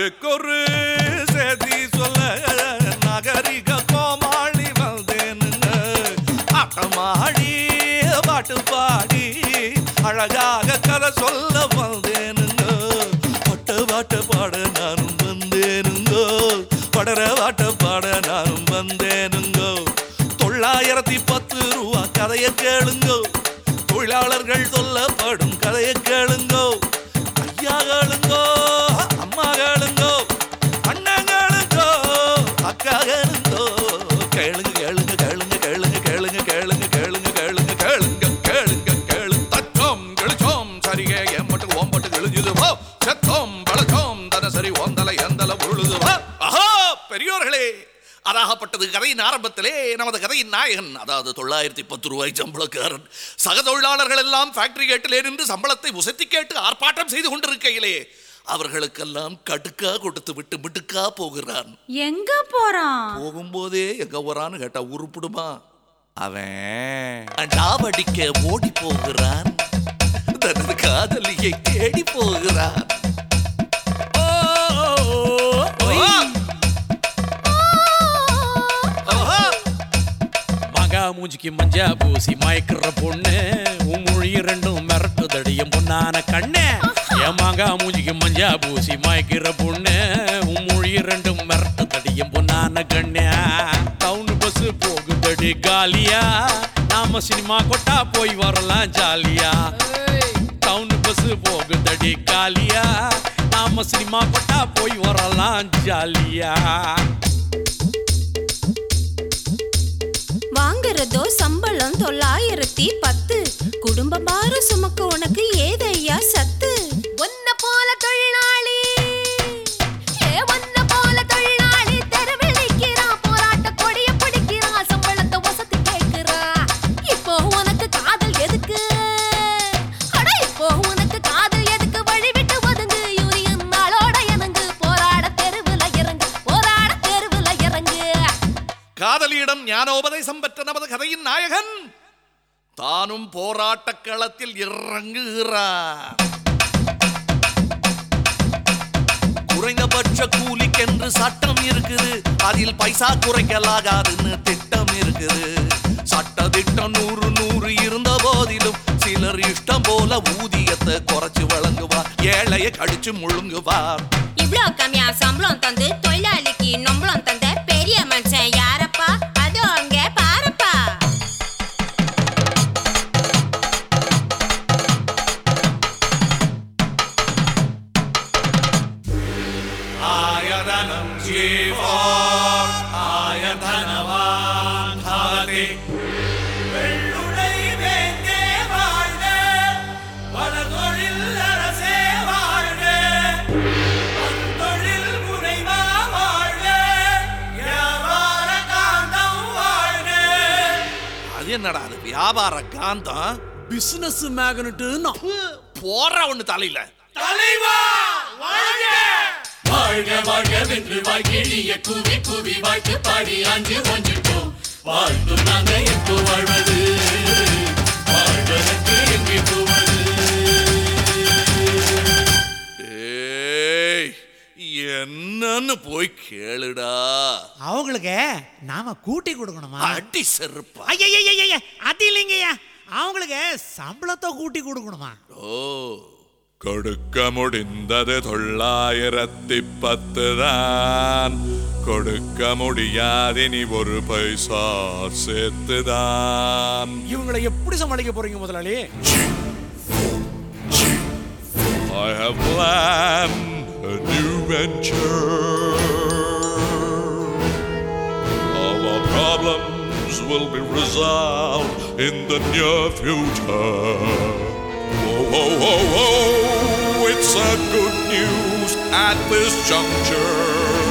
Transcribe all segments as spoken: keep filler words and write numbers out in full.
நாட்டுக்கொரு செய்தி சொல்ல நகரிக கோமாளி வந்தேனுங்க. ஆட்டமாடி பாட்டு பாடி அழகாக கதை சொல்ல வந்தேனுங்க. பட்ட பாட்ட பாட நானும் வந்தேனுங்கோ, படர பாட்ட பாட நானும் வந்தேனுங்கோ. தொள்ளாயிரத்தி பத்து ரூபா கதையை கேளுங்கோ, தொழிலாளர்கள் சொல்லப்படும் கதையை கேளுங்கோ. ஐயா கேளுங்கோ, அம்மா கேளுங்கோ, அண்ணன் கேளுங்கோ, அக்கா கேளுங்கோ. கேளுங்க கேளுங்க கேளுங்க கேளுங்க கேளுங்க கேளுங்க கேளுங்க கேளுங்க கேளுங்க கேளுங்க கேளு. தச்சோம் கிழிச்சோம் சரிகே எம்பட்டு ஓம்பட்டு கிழிஞ்சுது போ. செத்தோம் பழச்சோம் தனசரி ஓந்தலை எந்தல உருளுது போ. ஆஹா பெரியோர்களே, அதாகப்பட்டது கதையின் ஆரம்பத்திலே நமது கதையின் நாயகன், அதாவது தொள்ளாயிரத்தி பத்து ரூபாய் சம்பளக்காரன் சக தொழிலாளர்கள் எல்லாம் ஃபேக்டரி கேட்டிலே நின்று சம்பளத்தை உசத்தி கேட்டு ஆர்ப்பாட்டம் செய்து கொண்டிருக்கையிலே அவர்களுக்கெல்லாம் கடுக்கா கொடுத்து விட்டு மிட்டுக்கா போகிறான். எங்க போறான்? போகும்போதே எங்க போறான்னு கேட்டா உருப்பிடுமா? அவன் டாவடிக்க ஓடி போகிறான், தனது காதலியை தேடி போகிறான். மூஞ்சிக்கு மஞ்சா பூசி மயக்கிற பொண்ணு, உன் மொழி ரெண்டும் மிரட்டு தடியும் பொண்ணான கண்ணு. ஏமாங்கா மூஞ்சிக்கு மஞ்சா பூசி மயக்கிற பொண்ணு, உன் மொழி ரெண்டும் மிரட்டு தடியும் பொண்ணான கண்ணு. டவுன் பஸ் போகுதடி காலியா, நாம சினிமா கொட்டா போய் வரலாம் ஜாலியா. டவுன் பஸ் போகுதடி காலியா, நாம சினிமா கொட்டா போய் வரலாம் ஜாலியா. வாங்குறதோ சம்பளம் தொள்ளாயிரத்தி பத்து, குடும்ப பாரம் சுமக்க உனக்கு ஏதையா சத்து? ஒன்ன போல தொழிலாளி, ஒன்ன போல தொழிலாளி தெருவில் நிற்கிறான், போராட்ட கொடிய பிடிக்கிறான், சம்பளத்தை வசதி கேட்கிறான். இப்போ உனக்கு காதல் எதுக்கு? அட இப்போ உனக்கு காதல் எதுக்கு? வழி விட்டு ஒதுங்கு, யூனியன் நாளோட இறங்கு, போராட தெருவில் இறங்கு, போராட தெருவில் இறங்கு. காதலியிடம் ஞானோபதேசம் பெற்ற நமது கதையின் நாயகன் தானும் போராட்ட களத்தில் இறங்குகிறார். குறைந்தபட்ச கூலிக்கென்று சட்டம் இருக்குது, அதில் பைசா குறைக்கலாகாதுன்னு திட்டம் இருக்குது. சட்ட திட்டம் நூறு நூறு இருந்த போதிலும் சிலர் இஷ்டம் போல ஊதியத்தை குறைச்சு வழங்குவார், ஏழைய கடிச்சு முழுங்குவார். இவ்ளோ கம்மியா சம்பளம் தந்து தொழிலாளிக்கு நம்பளம் தந்த பெரிய மனுஷன் யாரப்பா? அதோ அங்க பாருப்பா. ஆயதனம் ஜீவோர் ஆயதனவான் ஹாதி வெள்ளுடை வேந்தே வாழ்க, வளதொழில் அரசே வாழ்க, வந்தொழில் முனைவா வாழ்க, வியாபார காந்தம் வாழ்க. அது என்னடா அது வியாபார காந்தம்? பிசினஸ் மேக்னெட் போற ஒண்ணு தலையில. தலைவா வாழ்க வாழ்க வாழ்க வென்று வாழ்கிழிய கூவி கூவி வாழ்த்து பாடி அஞ்சு கொஞ்சிட்டோம். வாழ்த்து நாங்க எப்போ வாழ்வது, வாழ்வதற்கு எங்கே போவது? ஏய் என்னன்னு போய் கேளுடா. அவங்களுக்கு நாம கூட்டி கொடுக்கணுமா? அடி செருப்பா. ஐயா அது இல்லைங்கய்யா, அவங்களுக்கு சம்பளத்தை கூட்டி கொடுக்கணுமா? ஓ, கொடுக்க முடிந்தது தொள்ளாயிரத்தி பத்து தான், கொடுக்க முடியாது நீ ஒரு பைசா சேர்த்துதான். இவங்களை எப்படி சமாளிக்க போறீங்க முதலாளி? I have planned a new venture. All our problems will be resolved in the near future. Whoa, whoa, whoa, whoa, it's a good news at this juncture.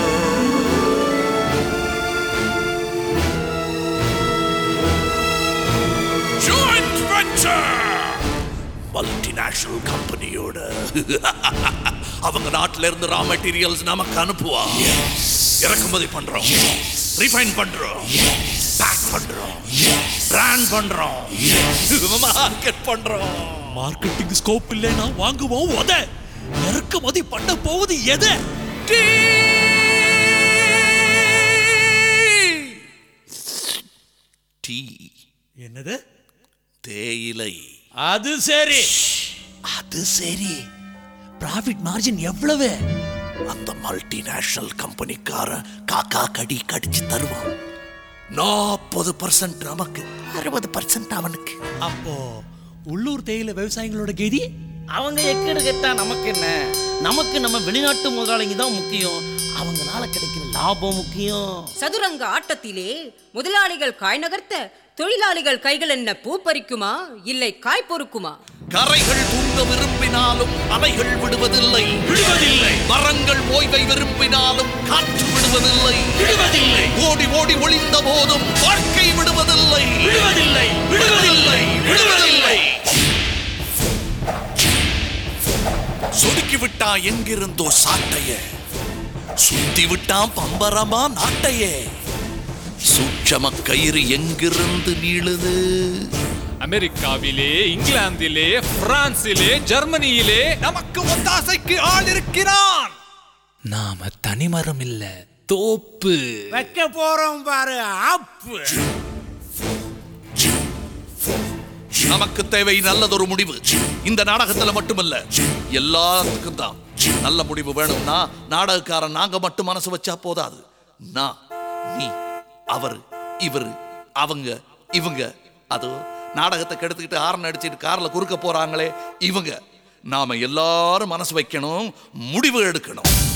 Joint venture! Multinational கம்பெனியோட அவங்க நாட்டில இருந்து ரா மெட்டீரியல்ஸ் நமக்கு அனுப்புவா. இறக்குமதி பண்றோம், refine பண்றோம், back பண்றோம், brand பண்றோம், மார்க்கெட் பண்றோம். மார்க்கெட்டிங் ஸ்கோப் இல்லைன்னா வாங்குவோம். உத இறக்குமதி பண்ண போவது எது? டீ டீ என்னது? தேயிலை. அது சரி. அது சரி. ப்ராஃபிட் மார்ஜின் எவ்வளவு? அந்த மல்டிநேஷனல் கம்பெனிக்காரன் காக்கா கடி கடிச்சு தருவான். நாற்பது பர்சன்ட் நமக்கு, அறுபது பர்சன்ட் அவனுக்கு. அப்போ உள்ளூர் தேயிலை விவசாயிகளோட கதி? அவங்க எக்கடு கேட்டா நமக்கு என்ன? நமக்கு நம்ம வெளிநாட்டு முதலாளிங்க தான் முக்கியம். அவங்களால கிடைக்கிற லாபம் முக்கியம். சதுரங்க ஆட்டத்திலே முதலாளிகள் காய் நகர்த்த தொழிலாளிகள் கைகள் என்ன பூ பறிக்குமா இல்லை காய் பொறுக்குமா? கரைகள் தூங்க விரும்பினாலும் அலைகள் விடுவதில்லை விடுவதில்லை. மரங்கள் ஓய்வை விரும்பினாலும் காற்று விடுவதில்லை விடுவதில்லை. ஓடி ஓடி ஒளிந்த போதும் வாழ்க்கை விடுவதில்லை விடுவதில்லை. விடுவதில்லை விடுவதில்லை. சொடுக்கி விட்டா எங்கிருந்தோ சாட்டைய, சுத்தி விட்டான் பம்பரமா நாட்டையே. சூட்சம கயிறு எங்கிருந்து நீளுது? அமெரிக்காவிலே, இங்கிலாந்திலே, பிரான்சிலே, ஜெர்மனியிலே நமக்கு ஒத்தாசைக்கு ஆள் இருக்கிறான். நாம தனிமரம் இல்ல, தோப்பு வைக்க போறோம் பாரு ஆப்பு. நமக்கு தேவை நல்லதொரு முடிவு. இந்த நாடகத்துல மட்டுமல்ல, எல்லாத்துக்கும் தான் நல்ல முடிவு வேணும்னா நாடகக்காரன் நாங்க மட்டும் மனசு வச்சா போதாது. நான், நீ, அவர், இவர், அவங்க, இவங்க, அதோ நாடகத்தை கெடுத்துக்கிட்டு ஹார்ன் அடிச்சுட்டு கார்ல குறுக்க போறாங்களே இவங்க, நாம எல்லாரும் மனசு வைக்கணும், முடிவு எடுக்கணும்.